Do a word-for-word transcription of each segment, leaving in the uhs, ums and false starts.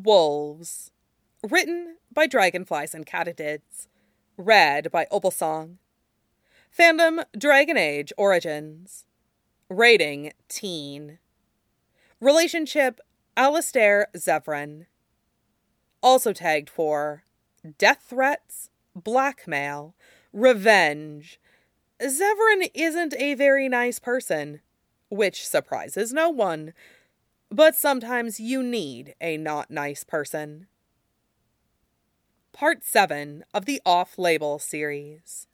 Wolves. Written by Dragonflies and Katydids. Read by Opalsong. Fandom Dragon Age Origins. Rating Teen. Relationship Alistair Zevran. Also tagged for death threats, blackmail, revenge. Zevran isn't a very nice person, which surprises no one. But sometimes you need a not nice person. Part seven of the Off-Label series.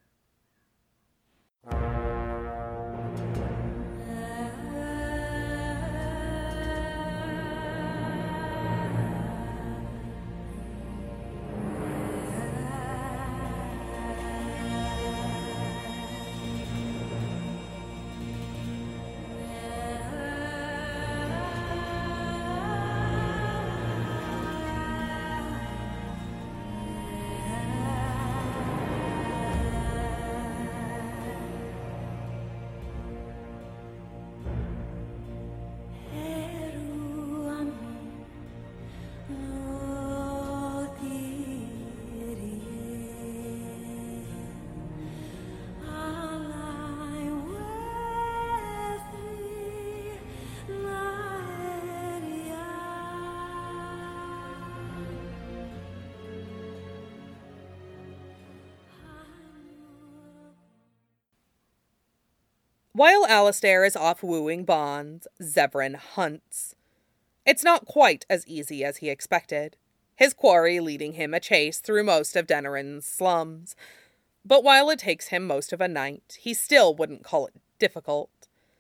While Alistair is off wooing Bonds, Zevran hunts. It's not quite as easy as he expected, his quarry leading him a chase through most of Deneren's slums. But while it takes him most of a night, he still wouldn't call it difficult.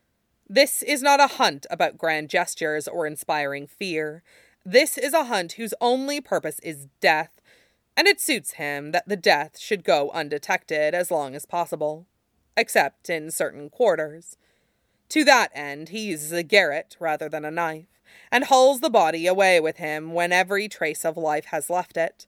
This is not a hunt about grand gestures or inspiring fear. This is a hunt whose only purpose is death, and it suits him that the death should go undetected as long as possible. Except in certain quarters. To that end, he uses a garrote rather than a knife, and hauls the body away with him when every trace of life has left it.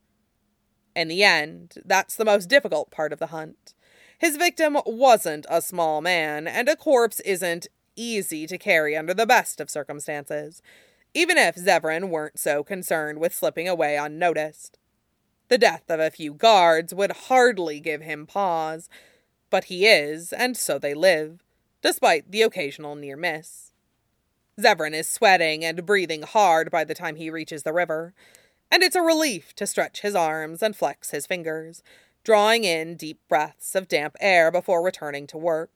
In the end, that's the most difficult part of the hunt. His victim wasn't a small man, and a corpse isn't easy to carry under the best of circumstances, even if Zevran weren't so concerned with slipping away unnoticed. The death of a few guards would hardly give him pause, but he is, and so they live, despite the occasional near miss. Zevran is sweating and breathing hard by the time he reaches the river, and it's a relief to stretch his arms and flex his fingers, drawing in deep breaths of damp air before returning to work.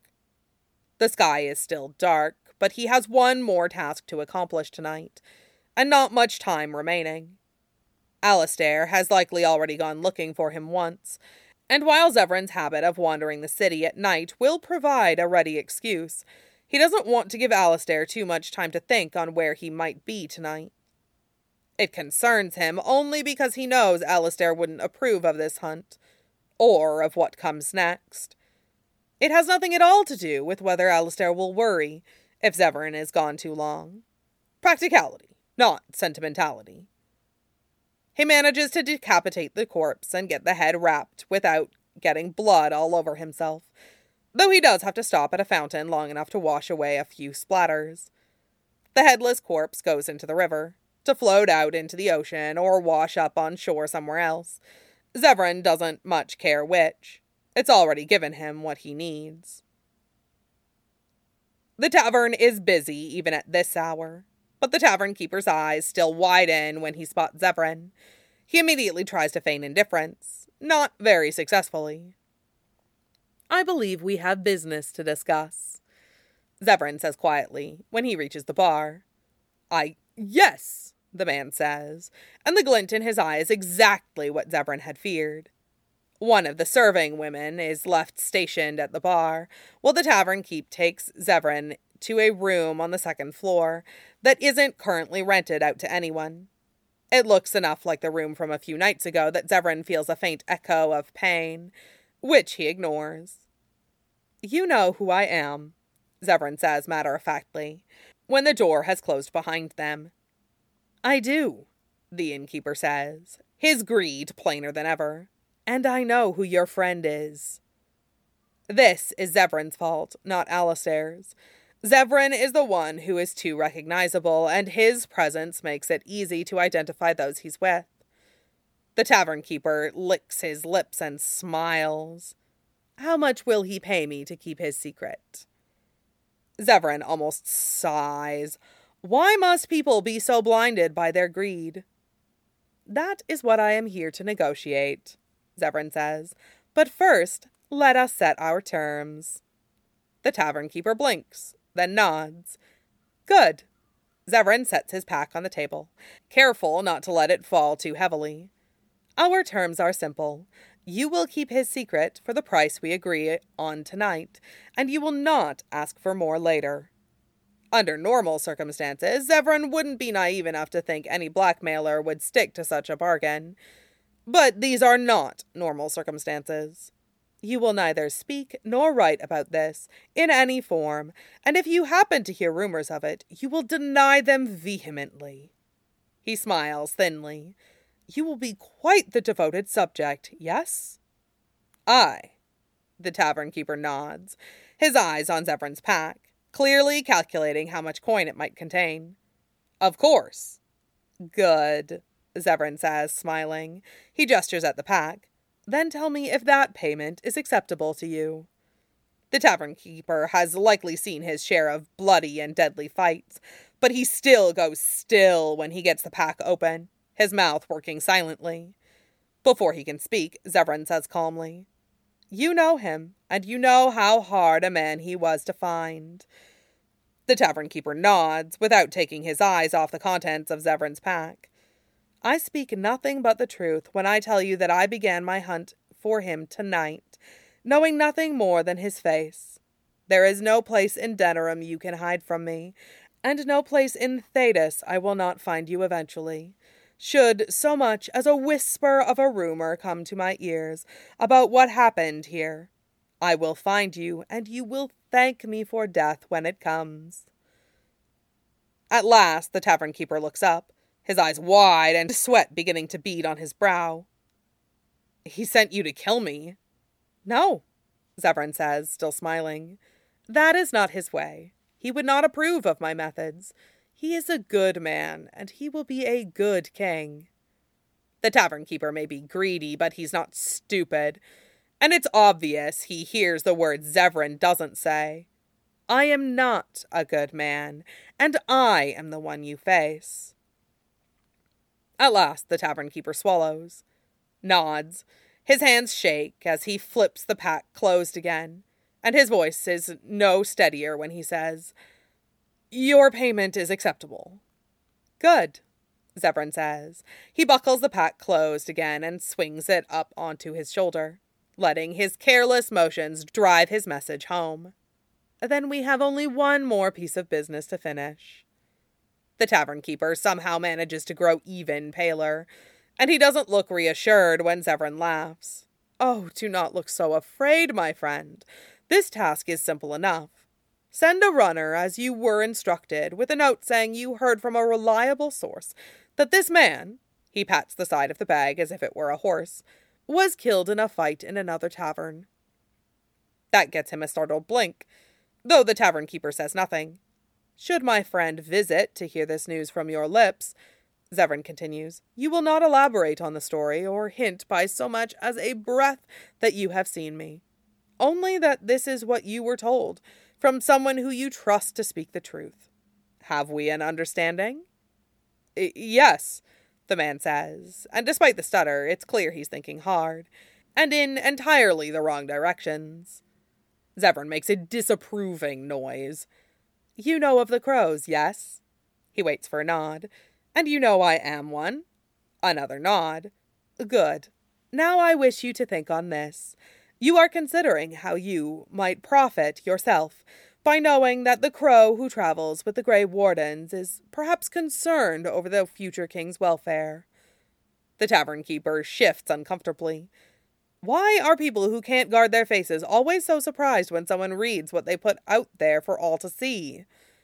The sky is still dark, but he has one more task to accomplish tonight, and not much time remaining. Alistair has likely already gone looking for him once, and while Zevran's habit of wandering the city at night will provide a ready excuse, he doesn't want to give Alistair too much time to think on where he might be tonight. It concerns him only because he knows Alistair wouldn't approve of this hunt, or of what comes next. It has nothing at all to do with whether Alistair will worry if Zevran is gone too long. Practicality, not sentimentality. He manages to decapitate the corpse and get the head wrapped without getting blood all over himself, though he does have to stop at a fountain long enough to wash away a few splatters. The headless corpse goes into the river, to float out into the ocean or wash up on shore somewhere else. Zevran doesn't much care which. It's already given him what he needs. The tavern is busy even at this hour. But the tavern keeper's eyes still widen when he spots Zevran. He immediately tries to feign indifference, not very successfully. "I believe we have business to discuss," Zevran says quietly when he reaches the bar. I, yes, the man says, and the glint in his eye is exactly what Zevran had feared. One of the serving women is left stationed at the bar, while the tavern keep takes Zevran to a room on the second floor that isn't currently rented out to anyone. It looks enough like the room from a few nights ago that Zevran feels a faint echo of pain, which he ignores. "You know who I am," Zevran says matter-of-factly, when the door has closed behind them. "I do," the innkeeper says, his greed plainer than ever. "And I know who your friend is." This is Zevran's fault, not Alistair's. Zevran is the one who is too recognizable, and his presence makes it easy to identify those he's with. The tavern keeper licks his lips and smiles. How much will he pay me to keep his secret? Zevran almost sighs. Why must people be so blinded by their greed? That is what I am here to negotiate, Zevran says. But first, let us set our terms. The tavern keeper blinks, then nods. Good. Zevran sets his pack on the table, careful not to let it fall too heavily. Our terms are simple. You will keep his secret for the price we agree on tonight, and you will not ask for more later. Under normal circumstances, Zevran wouldn't be naive enough to think any blackmailer would stick to such a bargain. But these are not normal circumstances. You will neither speak nor write about this in any form, and if you happen to hear rumors of it, you will deny them vehemently. He smiles thinly. You will be quite the devoted subject, yes? Aye. The tavern keeper nods, his eyes on Zevran's pack, clearly calculating how much coin it might contain. Of course. Good, Zevran says, smiling. He gestures at the pack. Then tell me if that payment is acceptable to you. The tavern keeper has likely seen his share of bloody and deadly fights, but he still goes still when he gets the pack open, his mouth working silently. Before he can speak, Zevran says calmly, You know him, and you know how hard a man he was to find. The tavern keeper nods, without taking his eyes off the contents of Zevran's pack. I speak nothing but the truth when I tell you that I began my hunt for him tonight, knowing nothing more than his face. There is no place in Denerim you can hide from me, and no place in Thedas I will not find you eventually. Should so much as a whisper of a rumor come to my ears about what happened here, I will find you, and you will thank me for death when it comes. At last the tavern keeper looks up, his eyes wide and sweat beginning to bead on his brow. He sent you to kill me? No, Zevran says, still smiling. That is not his way. He would not approve of my methods. He is a good man, and he will be a good king. The tavern keeper may be greedy, but he's not stupid. And it's obvious he hears the words Zevran doesn't say. I am not a good man, and I am the one you face. At last the tavern keeper swallows, nods, his hands shake as he flips the pack closed again, and his voice is no steadier when he says, Your payment is acceptable. Good, Zevran says. He buckles the pack closed again and swings it up onto his shoulder, letting his careless motions drive his message home. Then we have only one more piece of business to finish. The tavern keeper somehow manages to grow even paler, and he doesn't look reassured when Zevran laughs. Oh, do not look so afraid, my friend. This task is simple enough. Send a runner as you were instructed, with a note saying you heard from a reliable source that this man, he pats the side of the bag as if it were a horse, was killed in a fight in another tavern. That gets him a startled blink, though the tavern keeper says nothing. Should my friend visit to hear this news from your lips, Zevran continues, you will not elaborate on the story or hint by so much as a breath that you have seen me. Only that this is what you were told, from someone who you trust to speak the truth. Have we an understanding? I- yes, the man says, and despite the stutter, it's clear he's thinking hard, and in entirely the wrong directions. Zevran makes a disapproving noise. You know of the crows, yes? He waits for a nod. And you know I am one? Another nod. Good. Now I wish you to think on this. You are considering how you might profit yourself by knowing that the crow who travels with the Grey Wardens is perhaps concerned over the future king's welfare. The tavern keeper shifts uncomfortably. Why are people who can't guard their faces always so surprised when someone reads what they put out there for all to see?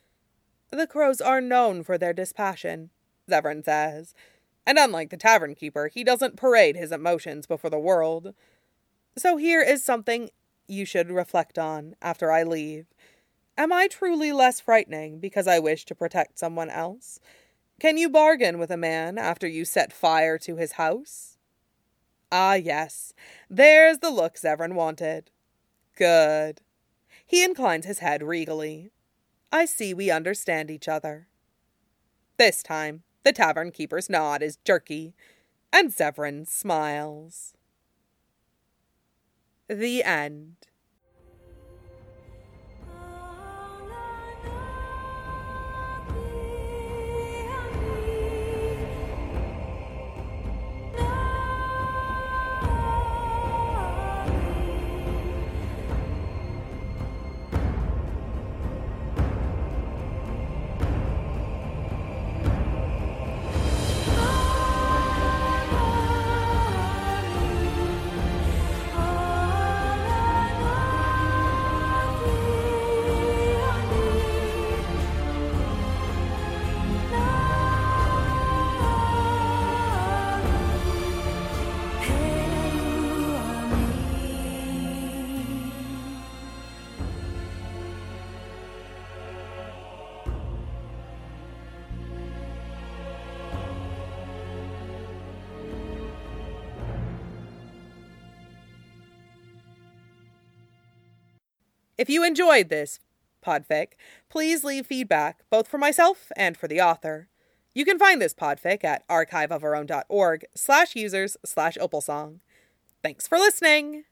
The crows are known for their dispassion, Zevran says, and unlike the tavern keeper, he doesn't parade his emotions before the world. So here is something you should reflect on after I leave. Am I truly less frightening because I wish to protect someone else? Can you bargain with a man after you set fire to his house? Ah, yes, there's the look Zevran wanted. Good. He inclines his head regally. I see we understand each other. This time, the tavern keeper's nod is jerky, and Zevran smiles. The end. If you enjoyed this podfic, please leave feedback, both for myself and for the author. You can find this podfic at archiveofourown.org slash users slash opalsong. Thanks for listening!